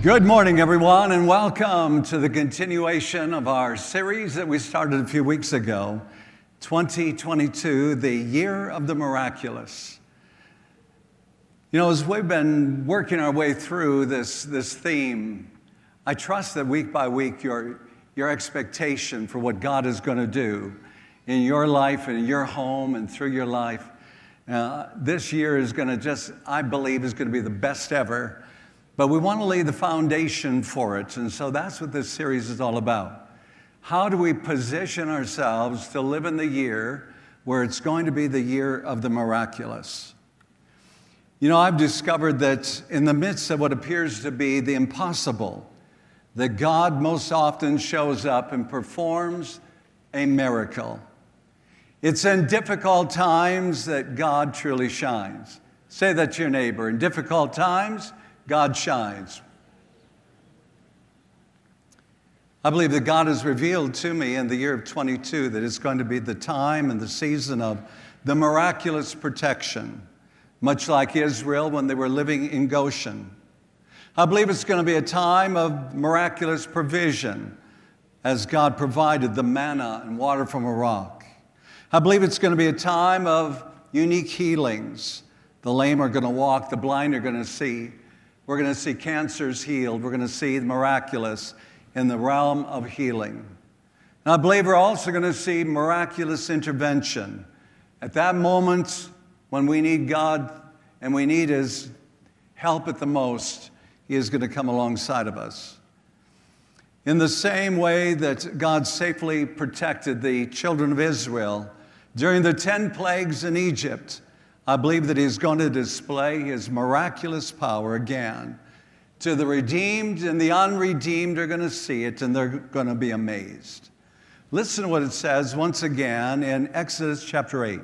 Good morning, everyone, and welcome to the continuation of our series that we started a few weeks ago, 2022, the Year of the Miraculous. You know, as we've been working our way through this theme, I trust that week by week your expectation for what God is going to do in your life and in your home and through your life, this year is going to I believe, is going to be the best ever. But we want to lay the foundation for it, and so that's what this series is all about. How do we position ourselves to live in the year where it's going to be the year of the miraculous? You know, I've discovered that in the midst of what appears to be the impossible, that God most often shows up and performs a miracle. It's in difficult times that God truly shines. Say that to your neighbor. In difficult times, God shines. I believe that God has revealed to me in the year of 22 that it's going to be the time and the season of the miraculous protection, much like Israel when they were living in Goshen. I believe it's going to be a time of miraculous provision as God provided the manna and water from a rock. I believe it's going to be a time of unique healings. The lame are going to walk, the blind are going to see. We're going to see cancers healed. We're going to see the miraculous in the realm of healing. And I believe we're also going to see miraculous intervention. At that moment when we need God and we need His help at the most, He is going to come alongside of us. In the same way that God safely protected the children of Israel during the 10 plagues in Egypt, I believe that He's going to display His miraculous power again. To the redeemed and the unredeemed are going to see it, and they're going to be amazed. Listen to what it says once again in Exodus chapter 8.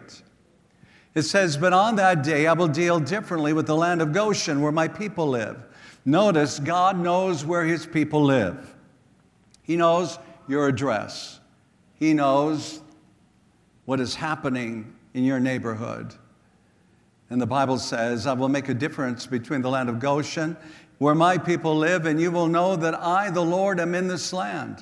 It says, "But on that day I will deal differently with the land of Goshen where my people live." Notice, God knows where His people live. He knows your address. He knows what is happening in your neighborhood. And the Bible says, "I will make a difference between the land of Goshen, where my people live, and you will know that I, the Lord, am in this land.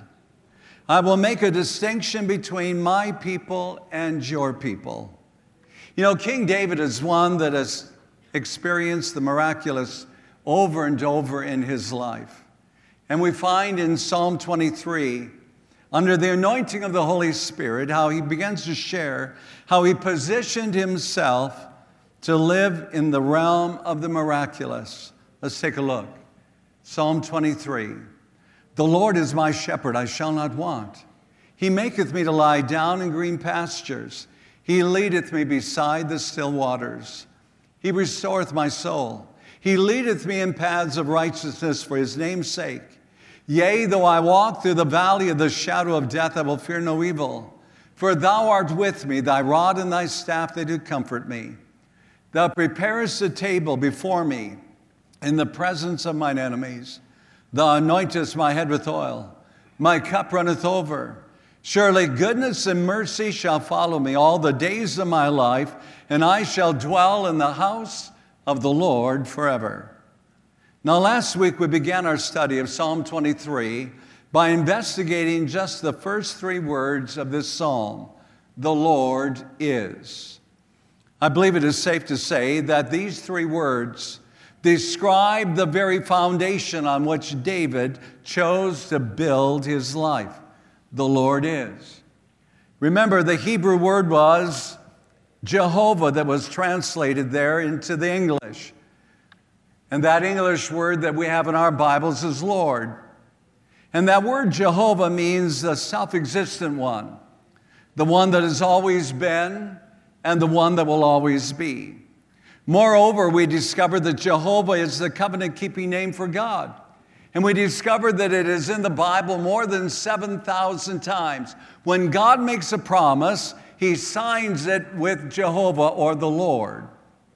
I will make a distinction between my people and your people." You know, King David is one that has experienced the miraculous over and over in his life. And we find in Psalm 23, under the anointing of the Holy Spirit, how he begins to share how he positioned himself to live in the realm of the miraculous. Let's take a look. Psalm 23. "The Lord is my shepherd, I shall not want. He maketh me to lie down in green pastures. He leadeth me beside the still waters. He restoreth my soul. He leadeth me in paths of righteousness for His name's sake. Yea, though I walk through the valley of the shadow of death, I will fear no evil. For Thou art with me, Thy rod and Thy staff, they do comfort me. Thou preparest a table before me in the presence of mine enemies. Thou anointest my head with oil. My cup runneth over. Surely goodness and mercy shall follow me all the days of my life, and I shall dwell in the house of the Lord forever." Now, last week we began our study of Psalm 23 by investigating just the first 3 words of this psalm, "The Lord is." I believe it is safe to say that these 3 words describe the very foundation on which David chose to build his life. The Lord is. Remember, the Hebrew word was Jehovah that was translated there into the English. And that English word that we have in our Bibles is Lord. And that word Jehovah means the self-existent one, the one that has always been, and the one that will always be. Moreover, we discovered that Jehovah is the covenant-keeping name for God. And we discovered that it is in the Bible more than 7,000 times. When God makes a promise, He signs it with Jehovah or the Lord.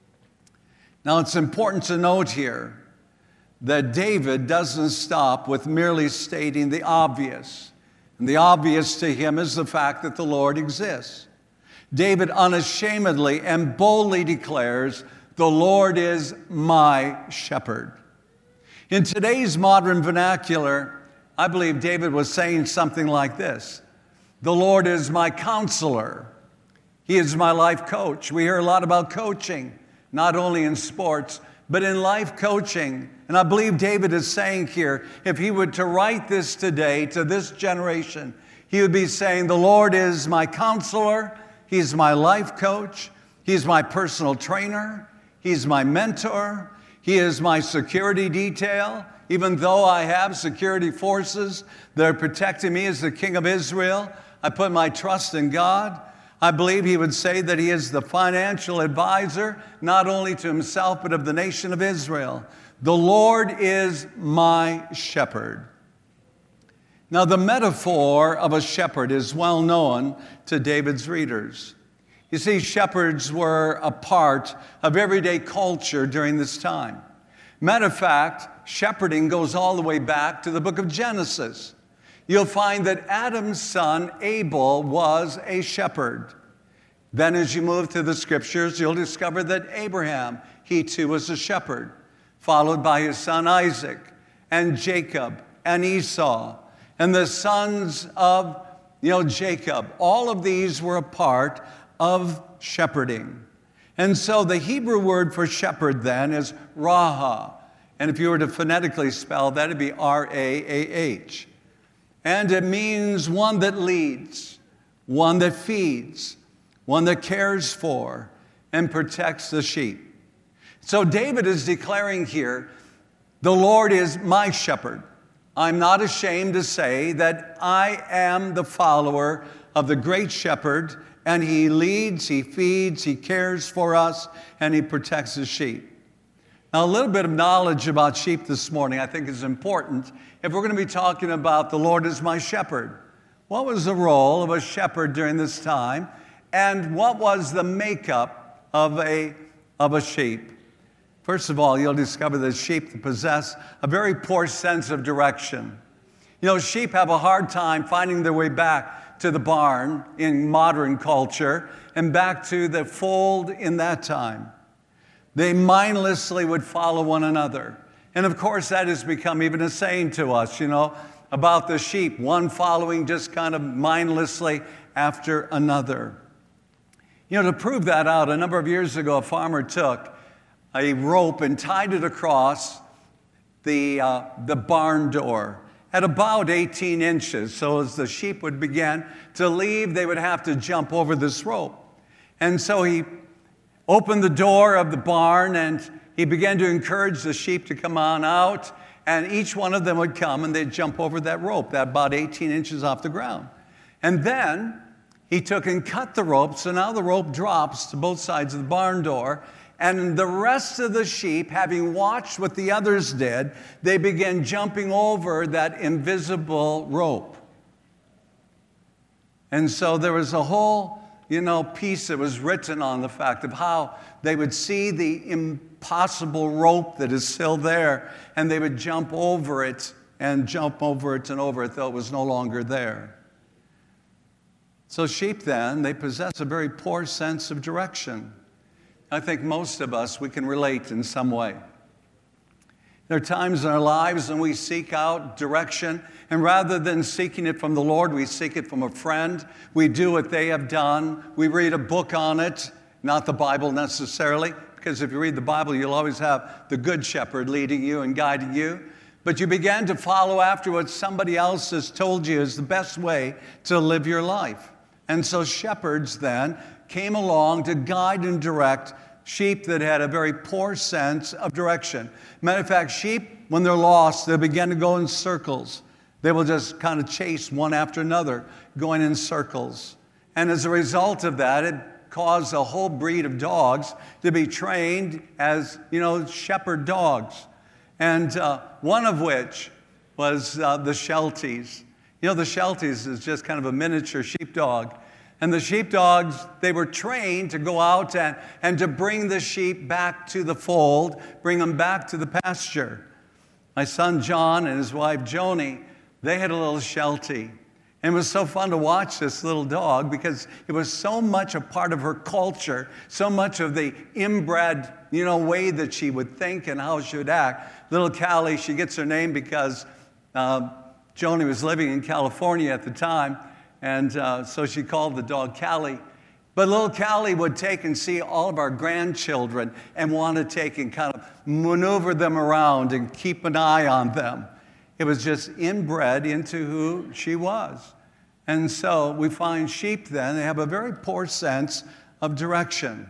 Now, it's important to note here that David doesn't stop with merely stating the obvious. And the obvious to him is the fact that the Lord exists. David unashamedly and boldly declares, "The Lord is my shepherd." In today's modern vernacular, I believe David was saying something like this: the Lord is my counselor. He is my life coach. We hear a lot about coaching, not only in sports, but in life coaching. And I believe David is saying here, if he were to write this today to this generation, he would be saying, the Lord is my counselor. He's my life coach. He's my personal trainer. He's my mentor. He is my security detail. Even though I have security forces that are protecting me as the King of Israel, I put my trust in God. I believe he would say that he is the financial advisor, not only to himself, but of the nation of Israel. The Lord is my shepherd. Now, the metaphor of a shepherd is well known to David's readers. You see, shepherds were a part of everyday culture during this time. Matter of fact, shepherding goes all the way back to the book of Genesis. You'll find that Adam's son, Abel, was a shepherd. Then as you move through the scriptures, you'll discover that Abraham, he too was a shepherd, followed by his son Isaac, and Jacob, and Esau, and the sons of, Jacob. All of these were a part of shepherding. And so the Hebrew word for shepherd then is Raha. And if you were to phonetically spell that, it'd be R-A-A-H. And it means one that leads, one that feeds, one that cares for and protects the sheep. So David is declaring here, the Lord is my shepherd. I'm not ashamed to say that I am the follower of the great shepherd, and he leads, he feeds, he cares for us, and he protects his sheep. Now, a little bit of knowledge about sheep this morning I think is important if we're going to be talking about the Lord is my shepherd. What was the role of a shepherd during this time, and what was the makeup of a sheep? First of all, you'll discover that sheep possess a very poor sense of direction. Sheep have a hard time finding their way back to the barn in modern culture and back to the fold in that time. They mindlessly would follow one another. And of course, that has become even a saying to us, about the sheep, one following just kind of mindlessly after another. To prove that out, a number of years ago, a farmer took a rope and tied it across the barn door at about 18 inches. So as the sheep would begin to leave, they would have to jump over this rope. And so he opened the door of the barn, and he began to encourage the sheep to come on out, and each one of them would come, and they'd jump over that rope, that about 18 inches off the ground. And then he took and cut the rope, so now the rope drops to both sides of the barn door, and the rest of the sheep, having watched what the others did, they began jumping over that invisible rope. And so there was a whole piece that was written on the fact of how they would see the impossible rope that is still there, and they would jump over it and over it, though it was no longer there. So sheep then, they possess a very poor sense of direction. I think most of us, we can relate in some way. There are times in our lives when we seek out direction, and rather than seeking it from the Lord, we seek it from a friend. We do what they have done. We read a book on it, not the Bible necessarily, because if you read the Bible, you'll always have the good shepherd leading you and guiding you. But you begin to follow after what somebody else has told you is the best way to live your life. And so shepherds then came along to guide and direct sheep that had a very poor sense of direction. Matter of fact, sheep, when they're lost, they begin to go in circles. They will just kind of chase one after another, going in circles. And as a result of that, it caused a whole breed of dogs to be trained as, shepherd dogs. And one of which was the Shelties. The Shelties is just kind of a miniature sheepdog. And the sheepdogs, they were trained to go out and to bring the sheep back to the fold, bring them back to the pasture. My son John and his wife Joni, they had a little Sheltie. And it was so fun to watch this little dog because it was so much a part of her culture, so much of the inbred, way that she would think and how she would act. Little Callie, she gets her name because Joni was living in California at the time, and so she called the dog Callie. But little Callie would take and see all of our grandchildren and want to take and kind of maneuver them around and keep an eye on them. It was just inbred into who she was. And so we find sheep then, they have a very poor sense of direction.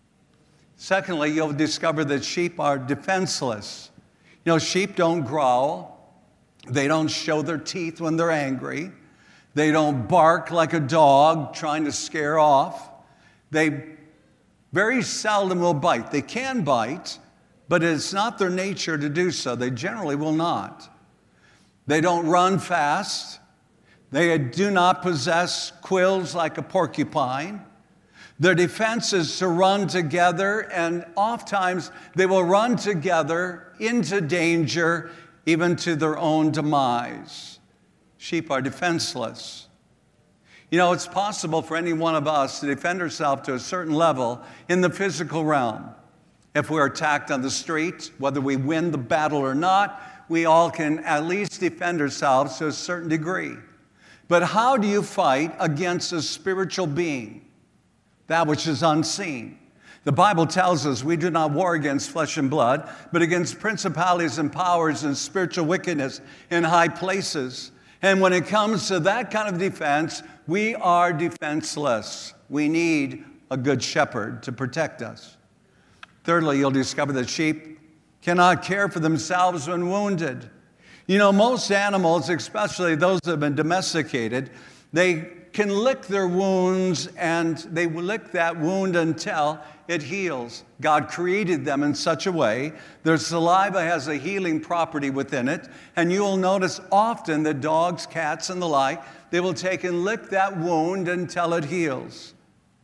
Secondly, you'll discover that sheep are defenseless. You know, sheep don't growl. They don't show their teeth when they're angry. They don't bark like a dog trying to scare off. They very seldom will bite. They can bite, but it's not their nature to do so. They generally will not. They don't run fast. They do not possess quills like a porcupine. Their defense is to run together, and oftentimes they will run together into danger, even to their own demise. Sheep are defenseless. You know, it's possible for any one of us to defend ourselves to a certain level in the physical realm. If we're attacked on the street, whether we win the battle or not, we all can at least defend ourselves to a certain degree. But how do you fight against a spiritual being, that which is unseen? The Bible tells us we do not war against flesh and blood, but against principalities and powers and spiritual wickedness in high places. And when it comes to that kind of defense, we are defenseless. We need a good shepherd to protect us. Thirdly, you'll discover that sheep cannot care for themselves when wounded. You know, most animals, especially those that have been domesticated, they can lick their wounds, and they will lick that wound until it heals. God created them in such a way. Their saliva has a healing property within it, and you will notice often that dogs, cats, and the like, they will take and lick that wound until it heals.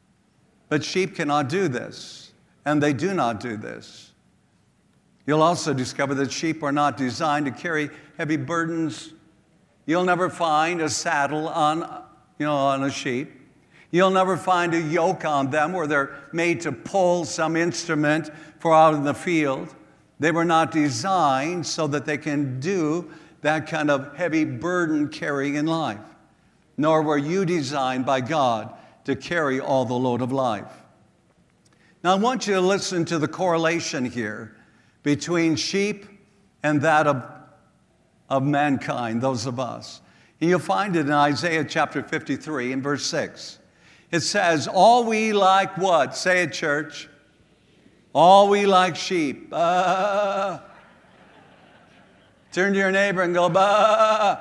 But sheep cannot do this, and they do not do this. You'll also discover that sheep are not designed to carry heavy burdens. You'll never find a saddle on a sheep. You'll never find a yoke on them where they're made to pull some instrument for out in the field. They were not designed so that they can do that kind of heavy burden carrying in life. Nor were you designed by God to carry all the load of life. Now I want you to listen to the correlation here between sheep and that of mankind, those of us. And you'll find it in Isaiah chapter 53 and verse 6. It says, all we like what? Say it, church. All we like sheep. Turn to your neighbor and go, bah.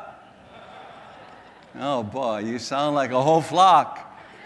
Oh boy, you sound like a whole flock.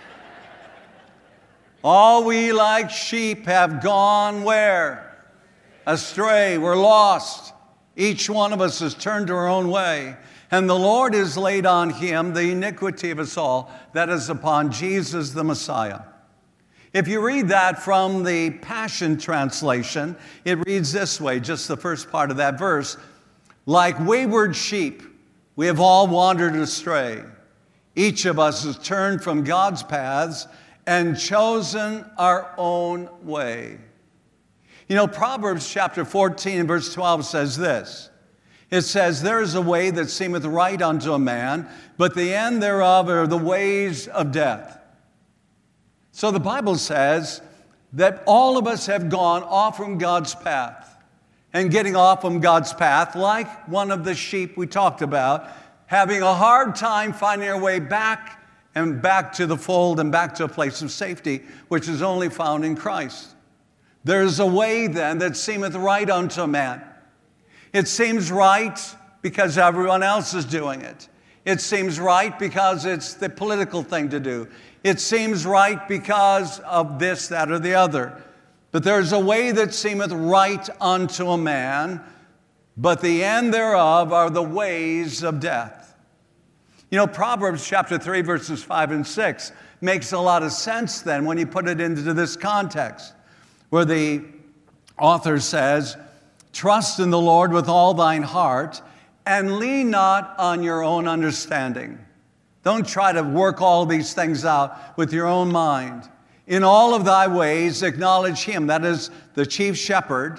All we like sheep have gone where? Astray. We're lost. Each one of us has turned to our own way. And the Lord has laid on him the iniquity of us all, that is upon Jesus the Messiah. If you read that from the Passion Translation, it reads this way, just the first part of that verse. Like wayward sheep, we have all wandered astray. Each of us has turned from God's paths and chosen our own way. You know, Proverbs chapter 14 and verse 12 says this. It says, there is a way that seemeth right unto a man, but the end thereof are the ways of death. So the Bible says that all of us have gone off from God's path. And getting off from God's path, like one of the sheep we talked about, having a hard time finding our way back and back to the fold and back to a place of safety, which is only found in Christ. There is a way then that seemeth right unto a man. It seems right because everyone else is doing it. It seems right because it's the political thing to do. It seems right because of this, that, or the other. But there's a way that seemeth right unto a man, but the end thereof are the ways of death. You know, Proverbs chapter 3, verses 5 and 6 makes a lot of sense then when you put it into this context, where the author says, trust in the Lord with all thine heart, and lean not on your own understanding. Don't try to work all these things out with your own mind. In all of thy ways acknowledge him, that is the chief shepherd,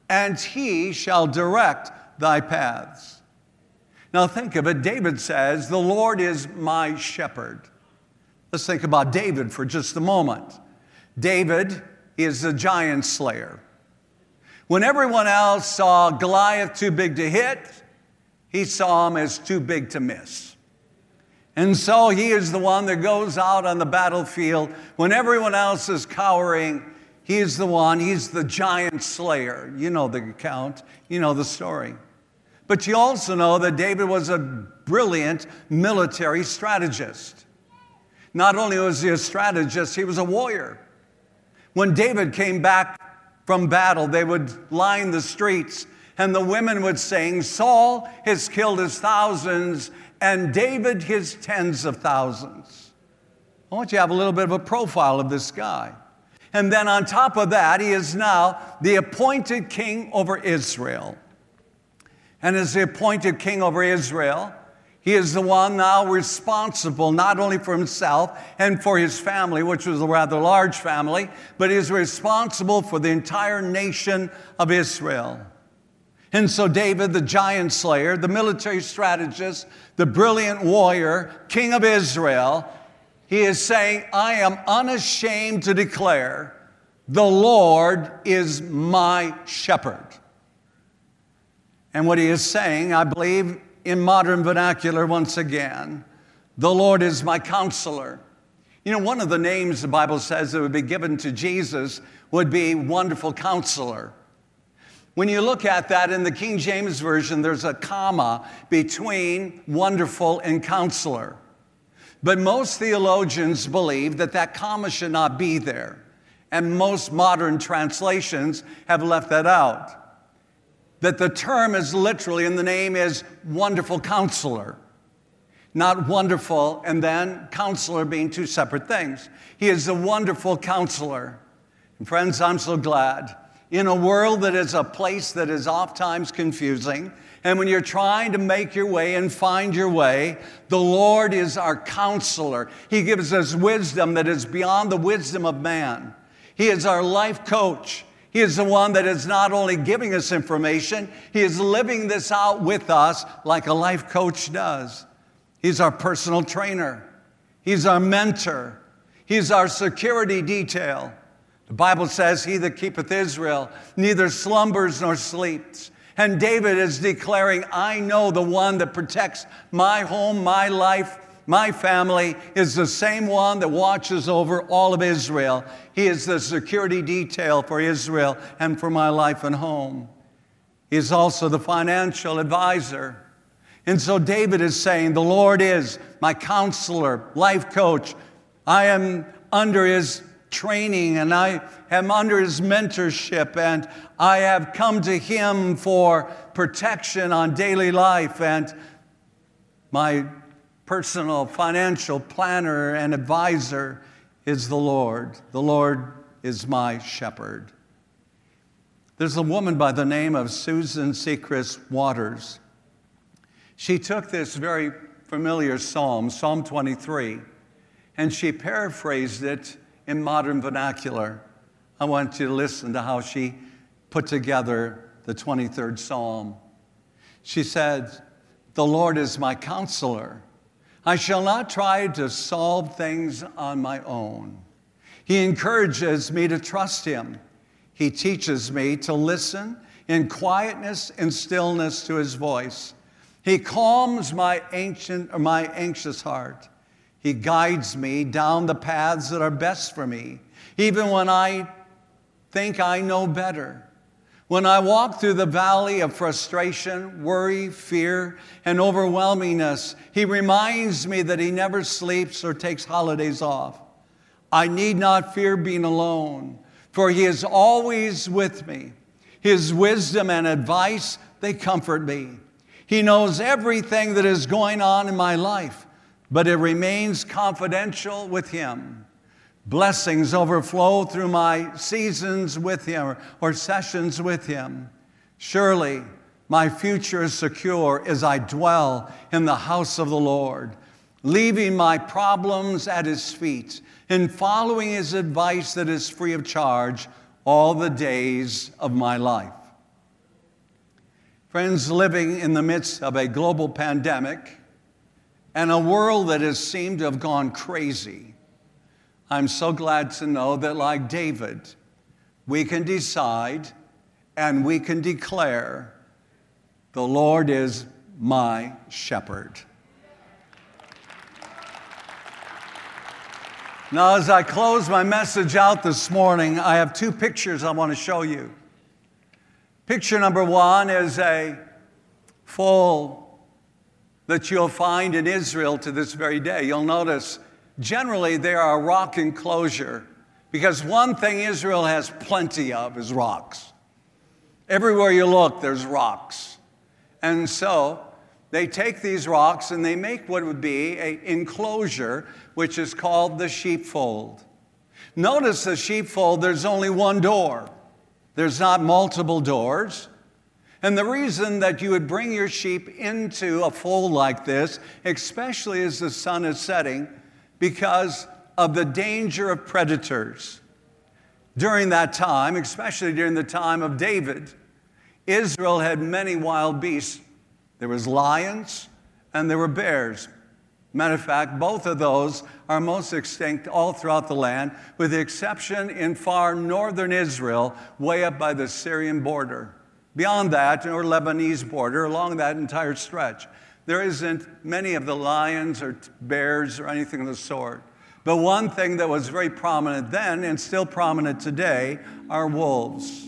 and he shall direct thy paths. Now think of it. David says, the Lord is my shepherd. Let's think about David for just a moment. David is the giant slayer. When everyone else saw Goliath too big to hit, he saw him as too big to miss. And so he is the one that goes out on the battlefield. When everyone else is cowering, he is the one, he's the giant slayer. You know the account, you know the story. But you also know that David was a brilliant military strategist. Not only was he a strategist, he was a warrior. When David came back from battle, they would line the streets, and the women would sing, Saul has killed his thousands, and David his tens of thousands. I want you to have a little bit of a profile of this guy. And then on top of that, he is now the appointed king over Israel. And as the appointed king over Israel, he is the one now responsible not only for himself and for his family, which was a rather large family, but he is responsible for the entire nation of Israel. And so David, the giant slayer, the military strategist, the brilliant warrior, king of Israel, he is saying, I am unashamed to declare, the Lord is my shepherd. And what he is saying, I believe, in modern vernacular once again, the Lord is my counselor. You know, one of the names the Bible says that would be given to Jesus would be Wonderful Counselor. When you look at that in the King James Version, there's a comma between wonderful and counselor. But most theologians believe that that comma should not be there. And most modern translations have left that out. That the term is literally, and the name is Wonderful Counselor. Not wonderful and then counselor being two separate things. He is a wonderful counselor. And friends, I'm so glad. In a world that is a place that is oftentimes confusing, and when you're trying to make your way and find your way, the Lord is our counselor. He gives us wisdom that is beyond the wisdom of man. He is our life coach. He is the one that is not only giving us information, he is living this out with us like a life coach does. He's our personal trainer. He's our mentor. He's our security detail. The Bible says, he that keepeth Israel neither slumbers nor sleeps. And David is declaring, I know the one that protects my home, my life, my family is the same one that watches over all of Israel. He is the security detail for Israel and for my life and home. He is also the financial advisor. And so David is saying, the Lord is my counselor, life coach. I am under his training and I am under his mentorship, and I have come to him for protection on daily life, and my personal financial planner and advisor is the Lord. The Lord is my shepherd. There's a woman by the name of Susan Sechrist Waters. She took this very familiar psalm, Psalm 23, and she paraphrased it in modern vernacular. I want you to listen to how she put together the 23rd Psalm. She said, the Lord is my counselor. I shall not try to solve things on my own. He encourages me to trust him. He teaches me to listen in quietness and stillness to his voice. He calms my anxious heart. He guides me down the paths that are best for me, even when I think I know better. When I walk through the valley of frustration, worry, fear, and overwhelmingness, he reminds me that he never sleeps or takes holidays off. I need not fear being alone, for he is always with me. His wisdom and advice, they comfort me. He knows everything that is going on in my life, but it remains confidential with him. Blessings overflow through my seasons with him or sessions with him. Surely my future is secure as I dwell in the house of the Lord, leaving my problems at his feet and following his advice that is free of charge all the days of my life. Friends, living in the midst of a global pandemic and a world that has seemed to have gone crazy, I'm so glad to know that, like David, we can decide and we can declare, the Lord is my shepherd. Now, as I close my message out this morning, I have two pictures I want to show you. Picture number one is a foal that you'll find in Israel to this very day. You'll notice generally they are a rock enclosure, because one thing Israel has plenty of is rocks. Everywhere you look, there's rocks. And so they take these rocks and they make what would be an enclosure, which is called the sheepfold. Notice the sheepfold, there's only one door. There's not multiple doors. And the reason that you would bring your sheep into a fold like this, especially as the sun is setting, because of the danger of predators. During that time, especially during the time of David, Israel had many wild beasts. There was lions and there were bears. Matter of fact, both of those are most extinct all throughout the land, with the exception in far northern Israel, way up by the Syrian border. Beyond that, or Lebanese border, along that entire stretch, there isn't many of the lions or bears or anything of the sort. But one thing that was very prominent then and still prominent today are wolves.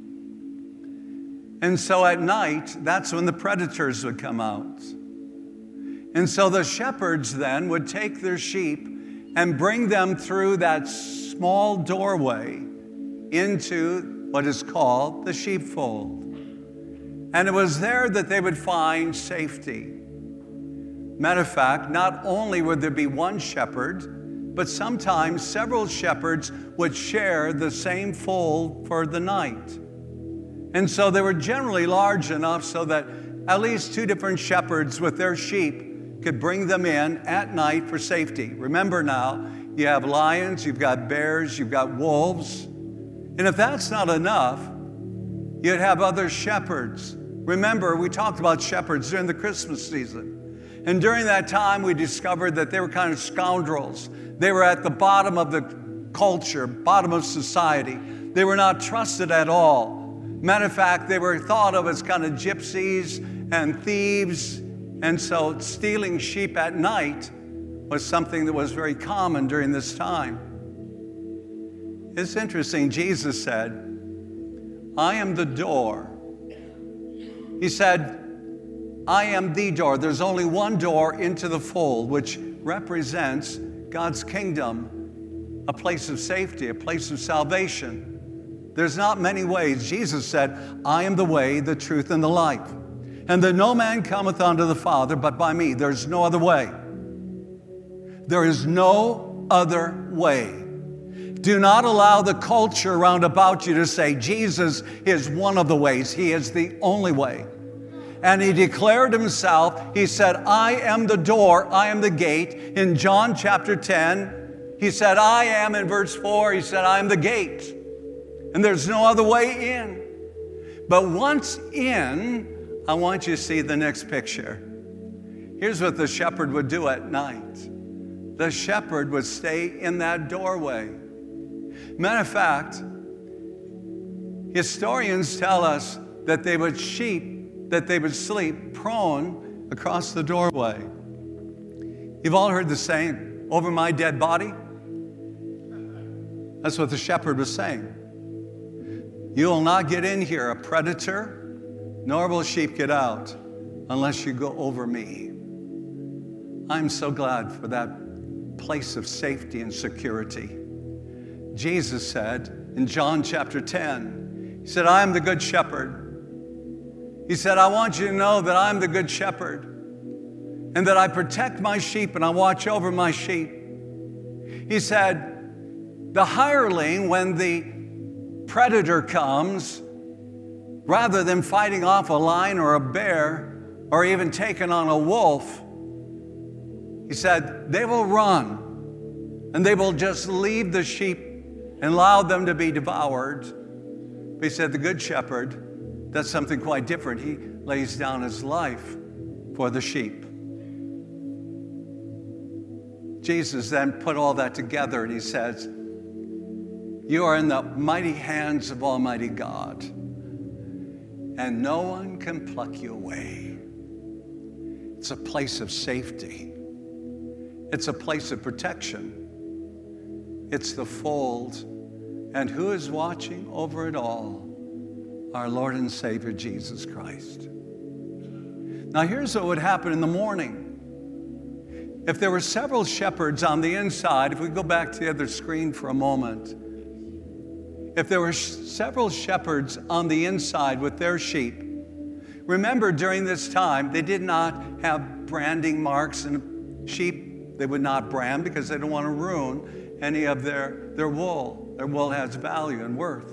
And so at night, that's when the predators would come out. And so the shepherds then would take their sheep and bring them through that small doorway into what is called the sheepfold. And it was there that they would find safety. Matter of fact, not only would there be one shepherd, but sometimes several shepherds would share the same fold for the night. And so they were generally large enough so that at least two different shepherds with their sheep could bring them in at night for safety. Remember now, you have lions, you've got bears, you've got wolves. And if that's not enough, you'd have other shepherds. Remember, we talked about shepherds during the Christmas season. And during that time, we discovered that they were kind of scoundrels. They were at the bottom of the culture, bottom of society. They were not trusted at all. Matter of fact, they were thought of as kind of gypsies and thieves. And so stealing sheep at night was something that was very common during this time. It's interesting, Jesus said, I am the door. He said, I am the door. There's only one door into the fold, which represents God's kingdom, a place of safety, a place of salvation. There's not many ways. Jesus said, I am the way, the truth, and the life. And that no man cometh unto the Father but by me. There's no other way. There is no other way. Do not allow the culture around about you to say Jesus is one of the ways. He is the only way. And he declared himself, he said, I am the door, I am the gate. In John chapter 10, he said, I am, in verse 4, he said, I am the gate. And there's no other way in. But once in, I want you to see the next picture. Here's what the shepherd would do at night. The shepherd would stay in that doorway. Matter of fact, historians tell us that they would sleep prone across the doorway. You've all heard the saying, over my dead body? That's what the shepherd was saying. You will not get in here, a predator, nor will sheep get out unless you go over me. I'm so glad for that place of safety and security. Jesus said in John chapter 10, he said, I am the good shepherd. He said, I want you to know that I'm the good shepherd and that I protect my sheep and I watch over my sheep. He said, the hireling, when the predator comes, rather than fighting off a lion or a bear or even taking on a wolf, he said, they will run and they will just leave the sheep and allow them to be devoured. But he said, the good shepherd does something quite different. He lays down his life for the sheep. Jesus then put all that together and he says, you are in the mighty hands of Almighty God, and no one can pluck you away. It's a place of safety. It's a place of protection. It's the fold. And who is watching over it all? Our Lord and Savior, Jesus Christ. Now here's what would happen in the morning. If there were several shepherds on the inside, if we go back to the other screen for a moment, if there were several shepherds on the inside with their sheep, remember during this time, they did not have branding marks, and sheep they would not brand because they don't want to ruin any of their wool. Their wool has value and worth.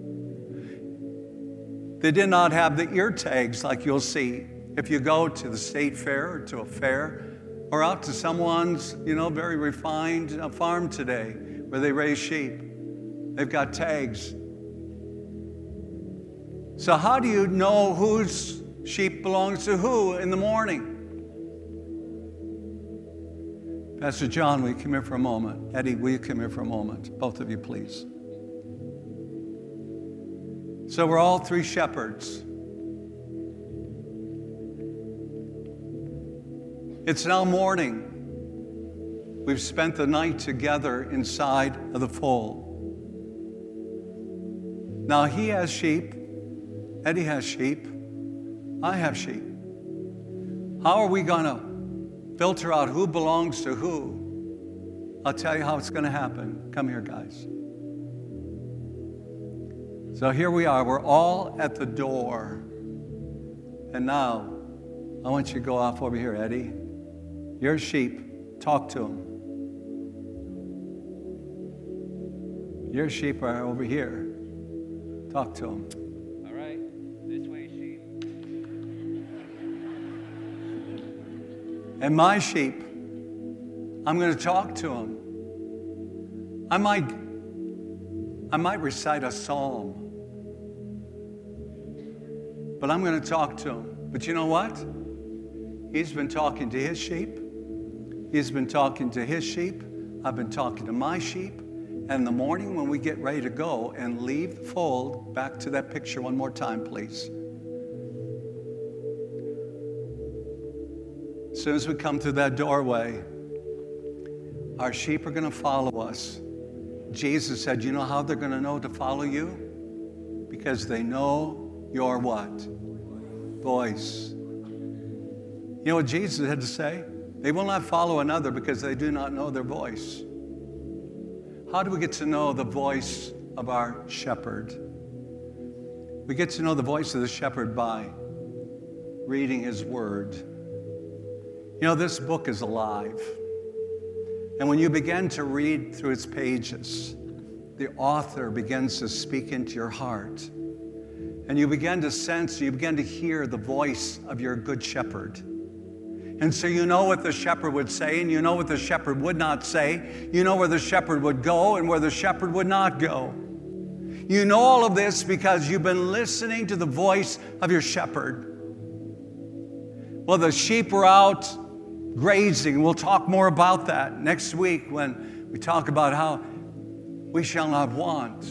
They did not have the ear tags like you'll see if you go to the state fair or to a fair or out to someone's, very refined farm today where they raise sheep. They've got tags. So how do you know whose sheep belongs to who in the morning? Pastor John, will you come here for a moment? Eddie, will you come here for a moment? Both of you, please. So we're all three shepherds. It's now morning. We've spent the night together inside of the fold. Now he has sheep, Eddie has sheep, I have sheep. How are we going to filter out who belongs to who? I'll tell you how it's going to happen. Come here, guys. So here we are. We're all at the door. And now, I want you to go off over here, Eddie. Your sheep, talk to them. Your sheep are over here. Talk to them. All right, this way, sheep. And my sheep, I'm going to talk to them. I might recite a psalm, but I'm going to talk to him. But you know what? He's been talking to his sheep. He's been talking to his sheep. I've been talking to my sheep. And in the morning when we get ready to go and leave the fold, back to that picture one more time, please. As soon as we come through that doorway, our sheep are going to follow us. Jesus said, you know how they're going to know to follow you? Because they know your what? Voice. You know what Jesus had to say? They will not follow another because they do not know their voice. How do we get to know the voice of our shepherd? We get to know the voice of the shepherd by reading his word. You know, this book is alive. And when you begin to read through its pages, the author begins to speak into your heart. And you begin to sense, you begin to hear the voice of your good shepherd. And so you know what the shepherd would say, and you know what the shepherd would not say. You know where the shepherd would go and where the shepherd would not go. You know all of this because you've been listening to the voice of your shepherd. Well, the sheep were out grazing. We'll talk more about that next week when we talk about how we shall not want.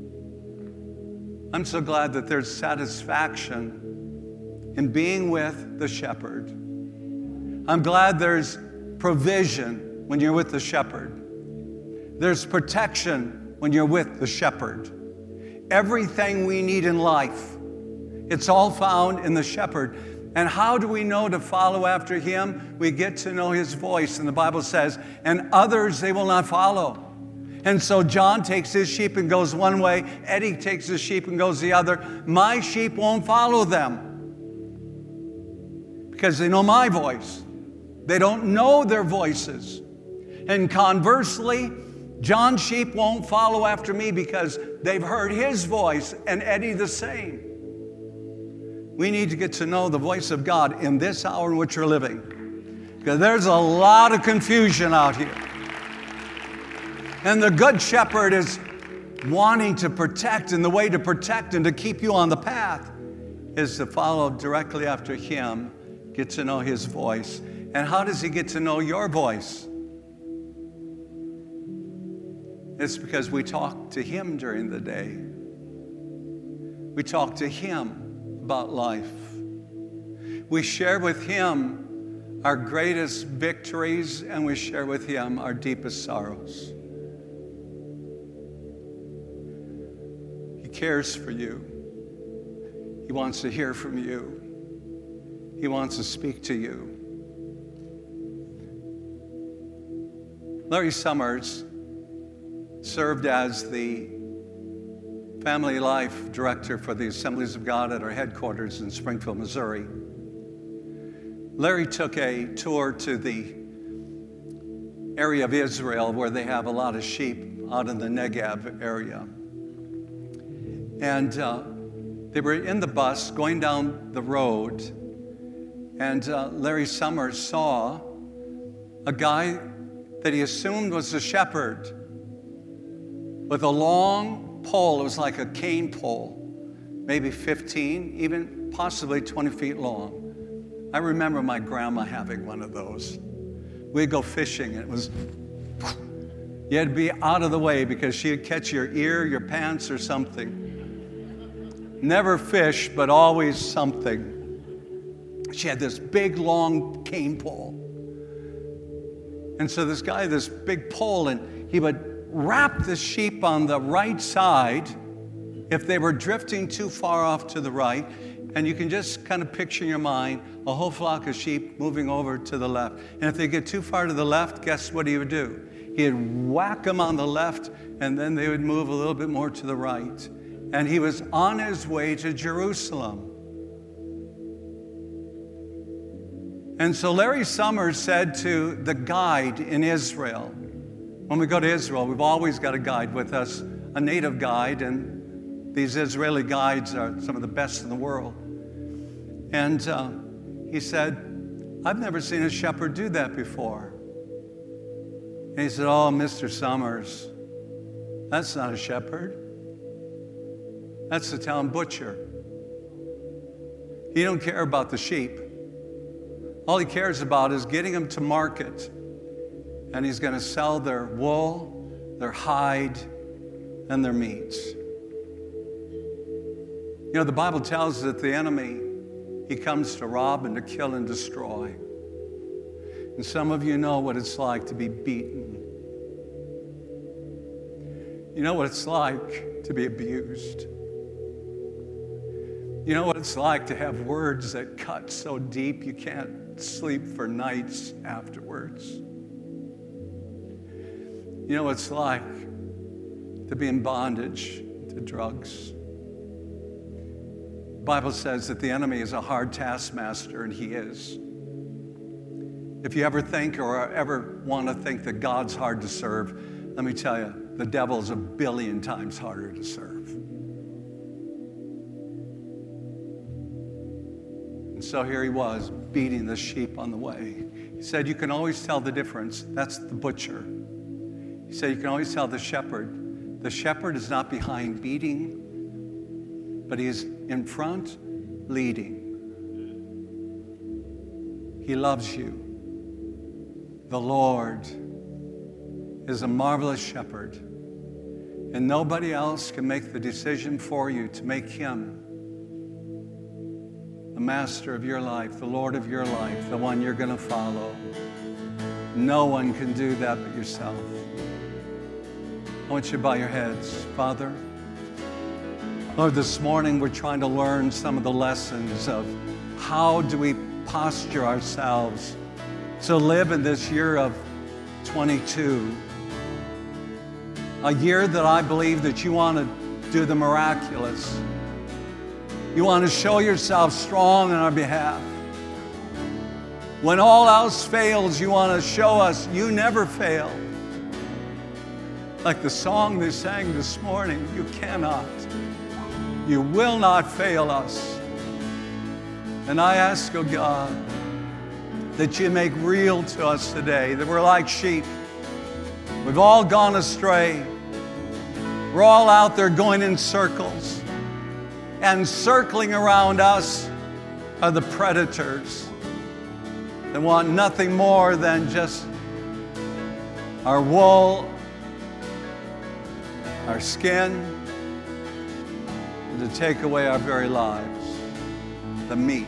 I'm so glad that there's satisfaction in being with the shepherd. I'm glad there's provision when you're with the shepherd. There's protection when you're with the shepherd. Everything we need in life, it's all found in the shepherd. And how do we know to follow after him? We get to know his voice. And the Bible says, and others they will not follow. And so John takes his sheep and goes one way. Eddie takes his sheep and goes the other. My sheep won't follow them because they know my voice. They don't know their voices. And conversely, John's sheep won't follow after me because they've heard his voice, and Eddie the same. We need to get to know the voice of God in this hour in which we're living, because there's a lot of confusion out here. And the good shepherd is wanting to protect, and the way to protect and to keep you on the path is to follow directly after him, get to know his voice. And how does he get to know your voice? It's because we talk to him during the day. We talk to him about life. We share with him our greatest victories, and we share with him our deepest sorrows. He cares for you. He wants to hear from you. He wants to speak to you. Larry Summers served as the family life director for the Assemblies of God at our headquarters in Springfield, Missouri. Larry took a tour to the area of Israel where they have a lot of sheep out in the Negev area. And they were in the bus going down the road, and Larry Summers saw a guy that he assumed was a shepherd with a long pole. It was like a cane pole, maybe 15, even possibly 20 feet long. I remember my grandma having one of those. We'd go fishing, and it was, you had to be out of the way because she'd catch your ear, your pants, or something. Never fish, but always something. She had this big, long cane pole. And so this guy, this big pole, and he would wrap the sheep on the right side if they were drifting too far off to the right. And you can just kind of picture in your mind a whole flock of sheep moving over to the left. And if they get too far to the left, guess what he would do? He'd whack them on the left, and then they would move a little bit more to the right. And he was on his way to Jerusalem. And so Larry Summers said to the guide in Israel, when we go to Israel, we've always got a guide with us, a native guide, and these Israeli guides are some of the best in the world. And he said, I've never seen a shepherd do that before. And he said, oh, Mr. Summers, that's not a shepherd. That's the town butcher. He don't care about the sheep. All he cares about is getting them to market. And he's going to sell their wool, their hide, and their meats. You know, the Bible tells us that the enemy, he comes to rob and to kill and destroy. And some of you know what it's like to be beaten. You know what it's like to be abused. You know what it's like to have words that cut so deep you can't sleep for nights afterwards. You know what it's like to be in bondage to drugs. The Bible says that the enemy is a hard taskmaster, and he is. If you ever think or ever want to think that God's hard to serve, let me tell you, the devil's 1 billion times harder to serve. And so here he was, beating the sheep on the way. He said, you can always tell the difference. That's the butcher. He said, you can always tell the shepherd. The shepherd is not behind beating, but he is in front leading. He loves you. The Lord is a marvelous shepherd, and nobody else can make the decision for you to make him the master of your life, the Lord of your life, the one you're going to follow. No one can do that but yourself. I want you to bow your heads. Father, Lord, this morning we're trying to learn some of the lessons of how do we posture ourselves to live in this year of 22. A year that I believe that you want to do the miraculous. You want to show yourself strong on our behalf. When all else fails, you want to show us you never fail. Like the song they sang this morning, you cannot. You will not fail us. And I ask, oh God, that you make real to us today that we're like sheep. We've all gone astray. We're all out there going in circles. and circling around us are the predators that want nothing more than just our wool, our skin, and to take away our very lives, the meat.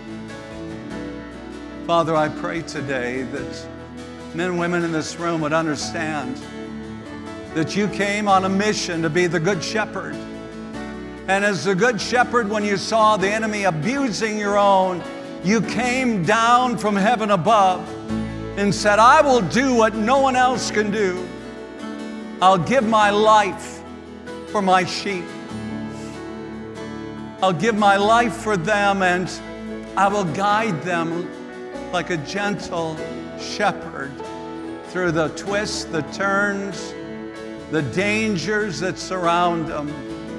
Father, I pray today that men and women in this room would understand that you came on a mission to be the good shepherd. And as the good shepherd, when you saw the enemy abusing your own, you came down from heaven above and said, I will do what no one else can do. I'll give my life for my sheep. I'll give my life for them, and I will guide them like a gentle shepherd through the twists, the turns, the dangers that surround them.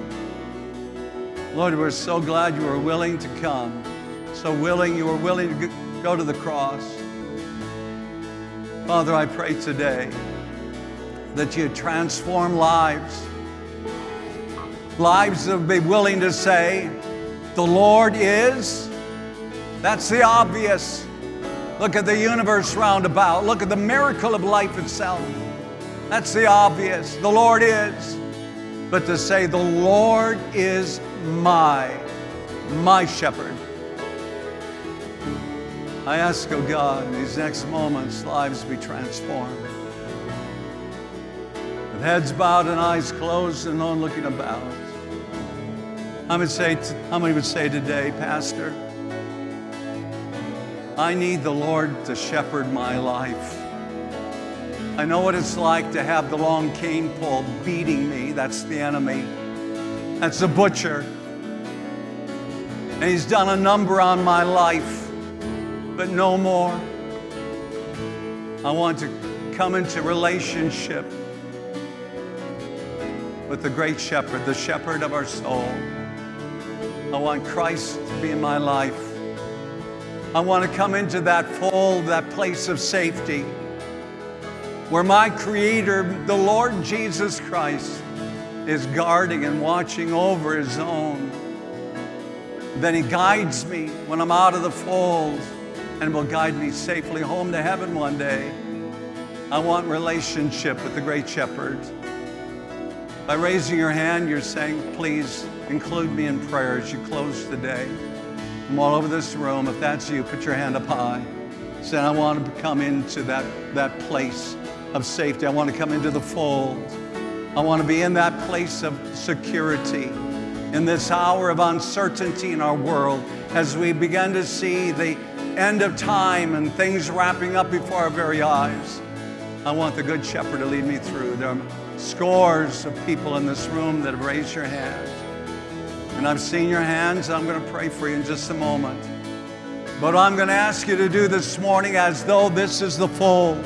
Lord, we're so glad you were willing to come. So willing, you were willing to go to the cross. Father, I pray today that you transform lives. Lives that would be willing to say, the Lord is. That's the obvious. Look at the universe round about. Look at the miracle of life itself. That's the obvious. The Lord is. But to say, the Lord is my shepherd. I ask, oh God, in these next moments, lives be transformed. With heads bowed and eyes closed and no one looking about. How many would say today, Pastor, I need the Lord to shepherd my life. I know what it's like to have the long cane pole beating me. That's the enemy. That's the butcher. And he's done a number on my life, but no more. I want to come into relationship with the great shepherd, the shepherd of our soul. I want Christ to be in my life. I want to come into that fold, that place of safety, where my Creator, the Lord Jesus Christ, is guarding and watching over His own. Then He guides me when I'm out of the fold and will guide me safely home to heaven one day. I want relationship with the great shepherd. By raising your hand, you're saying, please include me in prayer as you close today. From all over this room, if that's you, put your hand up high. Say, I want to come into that place of safety. I want to come into the fold. I want to be in that place of security. In this hour of uncertainty in our world, as we begin to see the end of time and things wrapping up before our very eyes, I want the Good Shepherd to lead me through. There are scores of people in this room that have raised your hand. And I've seen your hands. I'm going to pray for you in just a moment. But I'm going to ask you to do this morning as though this is the fold.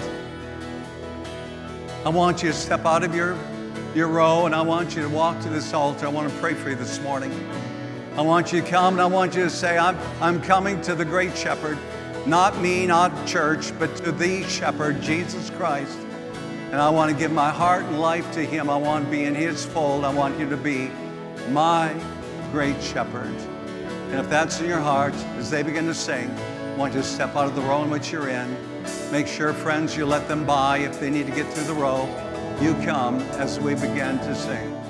I want you to step out of your row, and I want you to walk to this altar. I want to pray for you this morning. I want you to come, and I want you to say, I'm coming to the great shepherd. Not me, not church, but to the shepherd, Jesus Christ. And I want to give my heart and life to Him. I want to be in His fold. I want you to be my great shepherd. And if that's in your heart, as they begin to sing, I want you to step out of the row in which you're in. Make sure, friends, you let them by. If they need to get through the row, you come as we begin to sing.